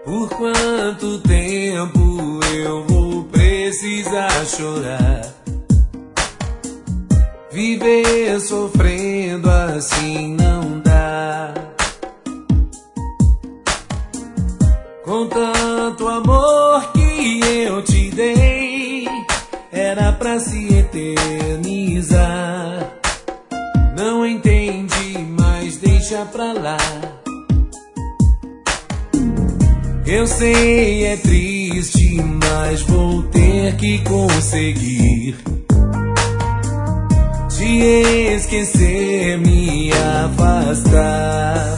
Por quanto tempo eu vou precisar chorar? Viver sofrendo assim não dá. Com tanto amor que eu te dei, era pra se eternizar. Não entendi, mas deixa pra lá. Eu sei, é triste, mas vou ter que conseguir te esquecer, me afastar.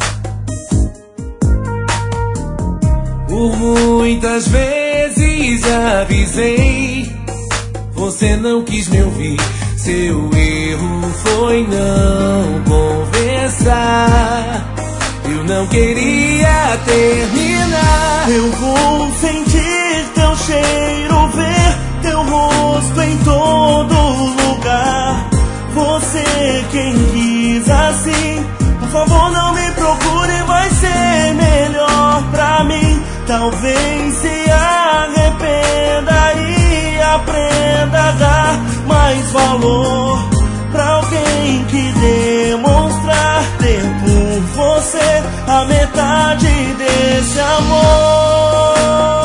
Por muitas vezes avisei, você não quis me ouvir. Seu erro foi não conversar. Eu não queria terminar. Eu vou sentir teu cheiro, ver teu rosto em todo lugar. Você quem quis assim, por favor não me procure, vai ser melhor pra mim. Talvez se arrependa e aprenda a dar mais valor pra alguém que demonstrar ter por você a metade desse amor.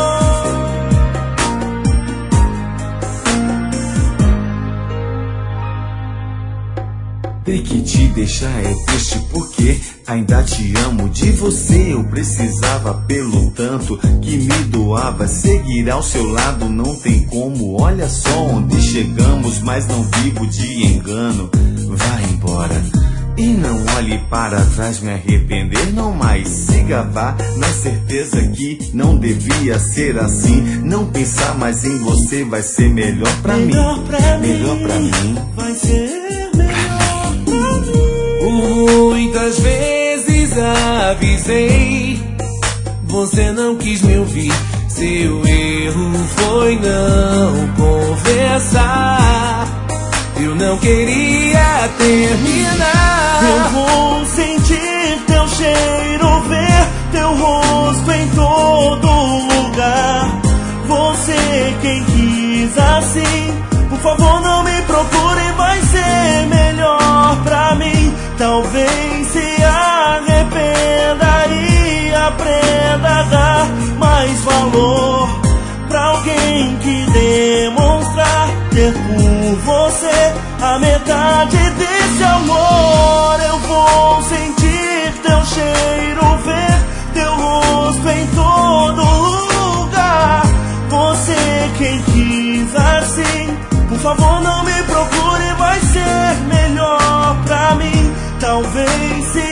Ter que te deixar é triste porque ainda te amo. De você eu precisava pelo tanto que me doava. Seguir ao seu lado não tem como. Olha só onde chegamos, mas não vivo de engano. Vai embora e não olhe para trás, me arrepender não mais. Siga, vá na certeza que não devia ser assim. Não pensar mais em você vai ser melhor pra mim. Melhor pra mim. Vai ser melhor pra mim. Muitas vezes avisei, você não quis me ouvir. Seu erro foi não conversar. Eu não queria terminar. Eu vou sentir teu cheiro, ver teu rosto em todo lugar. Você quem quis assim, por favor não me procure, vai ser melhor pra mim. Talvez se arrependa e aprenda a dar mais valor pra alguém que demonstrar ter por você a metade desse amor. Eu vou sentir teu cheiro, ver teu rosto em todo lugar. Você quem quis assim, por favor não me procure, vai ser melhor pra mim. Talvez se